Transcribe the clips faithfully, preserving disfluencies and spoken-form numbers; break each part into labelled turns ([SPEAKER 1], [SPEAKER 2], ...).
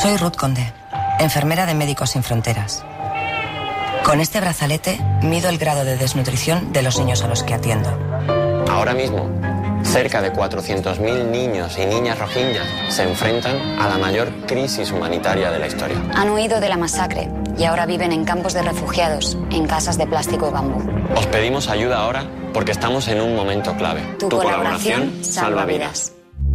[SPEAKER 1] Soy Ruth Conde, enfermera de Médicos Sin Fronteras. Con este brazalete mido el grado de desnutrición de los niños a los que atiendo.
[SPEAKER 2] Ahora mismo, cerca de cuatrocientos mil niños y niñas rohingyas se enfrentan a la mayor crisis humanitaria de la historia.
[SPEAKER 3] Han huido de la masacre y ahora viven en campos de refugiados, en casas de plástico y bambú.
[SPEAKER 2] Os pedimos ayuda ahora porque estamos en un momento clave.
[SPEAKER 3] Tu, tu colaboración, colaboración salva vidas.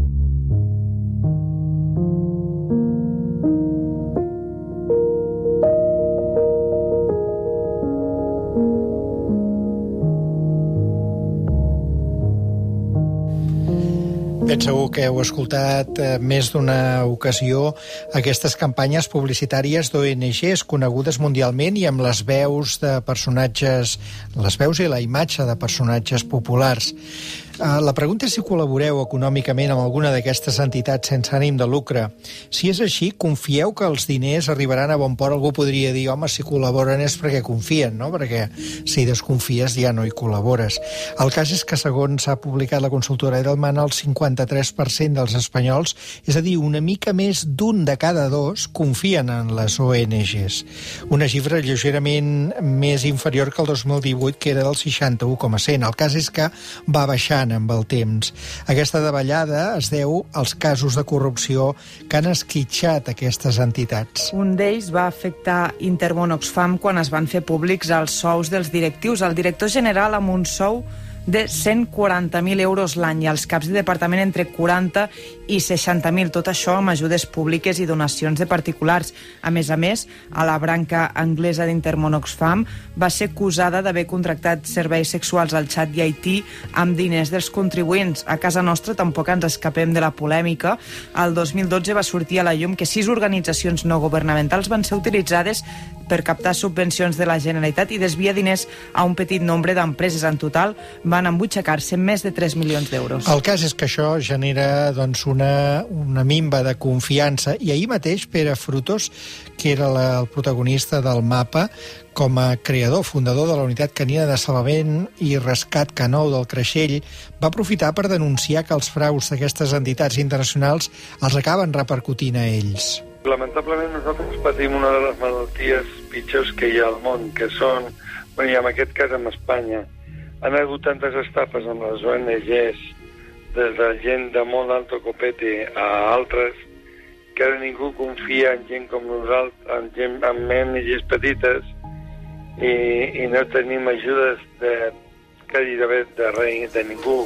[SPEAKER 4] Ben segur que heu escoltat eh, més d'una ocasió aquestes campanyes publicitàries d'O N Ges conegudes mundialment i amb les veus de personatges, les veus i la imatge de personatges populars. Uh, la pregunta és si col·laboreu econòmicament amb alguna d'aquestes entitats sense ànim de lucre. Si és així, confieu que els diners arribaran a bon port? Algú podria dir, home, si col·laboren és perquè confien, no? Perquè si desconfies ja no hi col·labores. El cas és que, segons ha publicat la consultora Edelman, el cinquanta-tres per cent dels espanyols, és a dir, una mica més d'un de cada dos, confien en les O N Ges. Una xifra lleugerament més inferior que el dos mil divuit, que era del seixanta-u coma cent. El cas és que va baixant amb el temps. Aquesta davallada es deu als casos de corrupció que han esquitxat aquestes entitats.
[SPEAKER 5] Un d'ells va afectar Intermón Oxfam quan es van fer públics els sous dels directius. El director general amb un sou de cent quaranta mil euros l'any i els caps de departament entre quaranta i seixanta mil, tot això amb ajudes públiques i donacions de particulars. A més a més, a la branca anglesa d'Intermón Oxfam va ser acusada d'haver contractat serveis sexuals al Txad i Haití amb diners dels contribuents. A casa nostra tampoc ens escapem de la polèmica. El dos mil dotze va sortir a la llum que sis organitzacions no governamentals van ser utilitzades per captar subvencions de la Generalitat i desviar diners a un petit nombre d'empreses. En total van embutxacar-se més de tres milions d'euros.
[SPEAKER 4] El cas és que això genera doncs, una, una minva de confiança i ahir mateix Pere Frutos, que era la, el protagonista del mapa, com a creador, fundador de la Unitat Canina de Salvament i Rescat K nou del Creixell, va aprofitar per denunciar que els fraus d'aquestes entitats internacionals els acaben repercutint a ells.
[SPEAKER 6] Lamentablement nosaltres patim una de les malalties pitjors que hi ha al món, que són, bueno, i en aquest cas en Espanya, han hagut tantes estafes amb les O N Ges, des de gent de molt alto copete a altres, que ara ningú confia en gent com nosaltres, en gent amb O N Ges petites, i, i no tenim ajudes de, quasi de, de res, de ningú.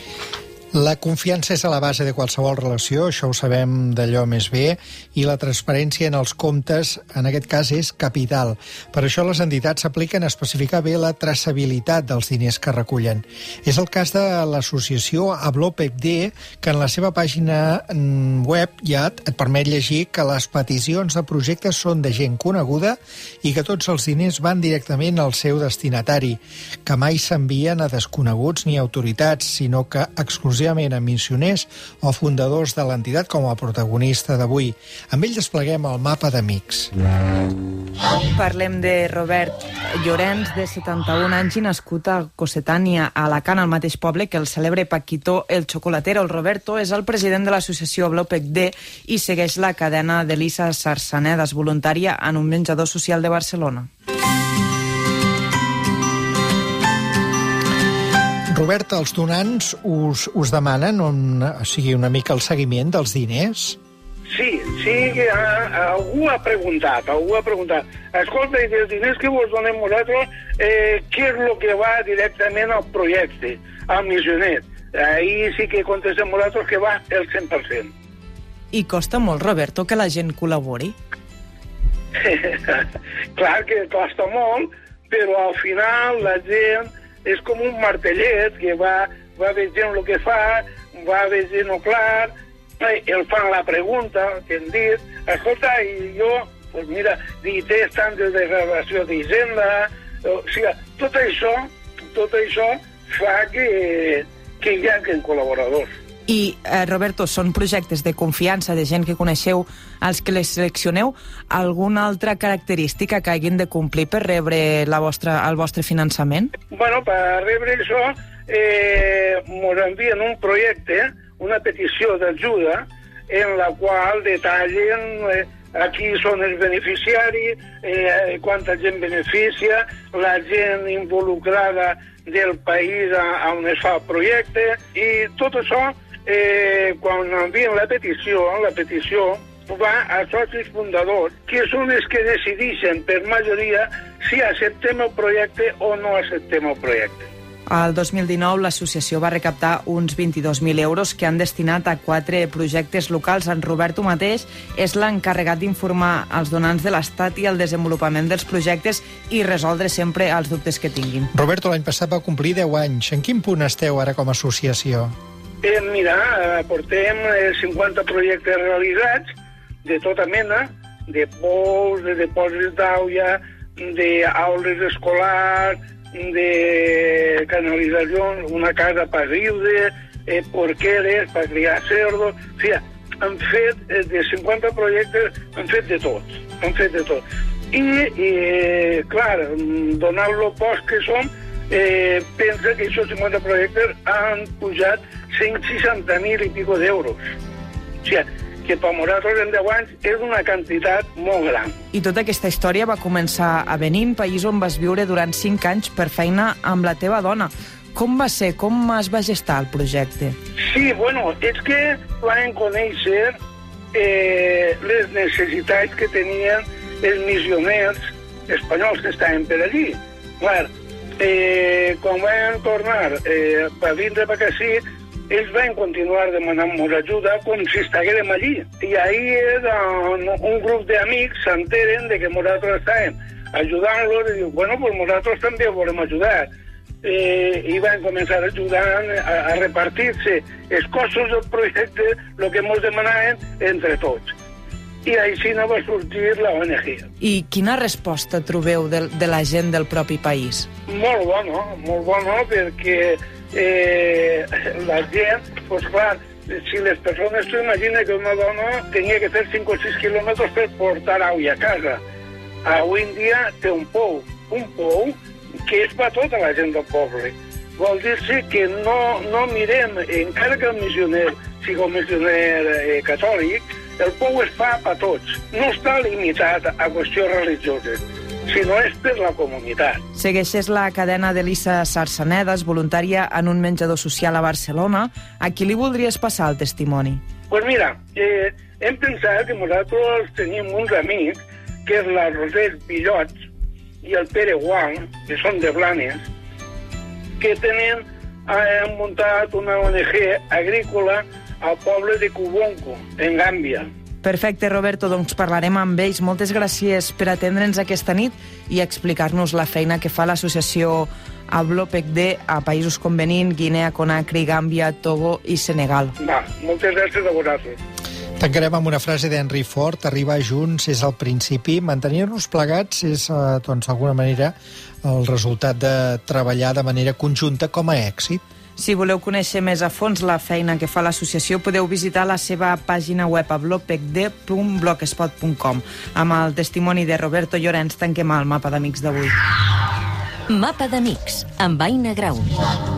[SPEAKER 4] La confiança és a la base de qualsevol relació, això ho sabem d'allò més bé, i la transparència en els comptes, en aquest cas, és capital. Per això les entitats s'apliquen a especificar bé la traçabilitat dels diners que recullen. És el cas de l'associació Ablopec-D, que en la seva pàgina web ja et permet llegir que les peticions de projectes són de gent coneguda i que tots els diners van directament al seu destinatari, que mai s'envien a desconeguts ni autoritats, sinó que exclusivament a missioners o fundadors de l'entitat, com a protagonista d'avui. Amb ell despleguem el mapa d'amics.
[SPEAKER 5] Parlem de Robert Llorenç, de setanta-un anys i nascut a Cossetània, a Alacant, al mateix poble que el cèlebre Paquito el Chocolatero. El Roberto és el president de l'associació Ablopec-D i segueix la cadena d'Elisa Sarsanedas, voluntària en un menjador social de Barcelona.
[SPEAKER 4] Robert, els donants us, us demanen on, o sigui, una mica el seguiment dels diners?
[SPEAKER 7] Sí, sí, a, algú ha preguntat, algú ha preguntat. Escolta, i dels diners que vos donem nosaltres, eh, què és el que va directament al projecte, al missioner? Ahí sí que contestem nosaltres que va el cent per cent.
[SPEAKER 5] I costa molt, Roberto, que la gent col·labori?
[SPEAKER 7] Clar que costa molt, però al final la gent és com un martellet que va, va veient el que fa, va veient el clar, el fan la pregunta, que hem dit, escolta, i jo, pues mira, i té estàndards de gravació d'Hisenda, o sigui, tot això, tot això fa que, que hi hagi col·laboradors.
[SPEAKER 5] I, eh, Roberto, són projectes de confiança, de gent que coneixeu, els que les seleccioneu, alguna altra característica que hagin de complir per rebre la vostra, el vostre finançament?
[SPEAKER 7] Bueno, per rebre això, eh, ens envien un projecte, una petició d'ajuda, en la qual detallen eh, aquí són els beneficiaris, eh, quanta gent beneficia, la gent involucrada del país a, on es fa el projecte, i tot això, eh, quan envien la petició, la petició va a socis fundadors, que són els que decideixen per majoria si acceptem el projecte o no acceptem el projecte.
[SPEAKER 5] El dos mil dinou l'associació va recaptar uns vint-i-dos mil euros que han destinat a quatre projectes locals. En Roberto mateix és l'encarregat d'informar els donants de l'Estat i el desenvolupament dels projectes i resoldre sempre els dubtes que tinguin.
[SPEAKER 4] Roberto, l'any passat va complir deu anys. En quin punt esteu ara com a associació?
[SPEAKER 7] Eh, mira, portem cinquanta projectes realitzats de tota mena, de pous, de dipòsits d'aigua, d'aules escolars, de canalitzacions, una casa per viure, eh, porqueres per criar cerdos. O sigui, han fet eh, de cinquanta projectes, han fet de tot, han fet de tot. I, eh, clar, donant lo pocs que som, eh, pensa que aquests cinquanta projectes han pujat cent seixanta mil i pico d'euros. O sigui, que per nosaltres en deu anys és una quantitat molt gran.
[SPEAKER 5] I tota aquesta història va començar a Benín, país on vas viure durant cinc anys per feina amb la teva dona. Com va ser? Com es va gestar el projecte?
[SPEAKER 7] Sí, bueno, és que vam conèixer eh, les necessitats que tenien els missioners espanyols que estaven per allí. Clar, eh, quan vam tornar eh, per vindre per aquí, ells van continuar demanant-nos ajuda com si estiguérem allí. I ahir eh, un grup d'amics s'enteren de que nosaltres estàvem ajudant-los i diuen, bueno, pues nosaltres també volem ajudar. Eh, I van començar ajudant a, a repartir-se els costos del projecte, el que ens demanaven entre tots. I així no va sorgir la O N G.
[SPEAKER 5] I quina resposta trobeu de, de la gent del propi país?
[SPEAKER 7] Molt bona, molt bona, perquè eh, la gent, doncs clar, si les persones, tu imagina que una dona tenia que fer cinc o sis quilòmetres per portar aigua a casa. Avui en dia té un pou, un pou que és per tota la gent del poble. Vol dir-se que no, no mirem, encara que el missioner sigui un missioner eh, catòlic, el pou es fa per tots. No està limitat a qüestions religioses, sinó és per la comunitat.
[SPEAKER 5] Segueixes la cadena d'Elisa Sarsanedas, voluntària en un menjador social a Barcelona. A qui li voldries passar el testimoni?
[SPEAKER 7] Doncs pues mira, eh, hem pensat que nosaltres tenim uns amics, que és la Roser Villot i el Pere Guang, que són de Blanes, que tenen, han muntat una O N G agrícola al poble de Kubonco, en Gàmbia.
[SPEAKER 5] Perfecte, Roberto, doncs parlarem amb ells. Moltes gràcies per atendre'ns aquesta nit i explicar-nos la feina que fa l'associació Ablo-P E C D a països com Benín, Guinea, Conakry, Gàmbia, Togo i Senegal.
[SPEAKER 7] Va, moltes gràcies a vosaltres.
[SPEAKER 4] Tancarem amb una frase d'Henry Ford: arribar junts és el principi, mantenir-nos plegats és, doncs, d'alguna manera, el resultat de treballar de manera conjunta com a èxit.
[SPEAKER 5] Si voleu conèixer més a fons la feina que fa l'associació, podeu visitar la seva pàgina web a blogpecd punt blogspot punt com. Amb el testimoni de Roberto Llorens tanquem el mapa d'amics d'avui.
[SPEAKER 8] Mapa d'amics, amb Aina Grau.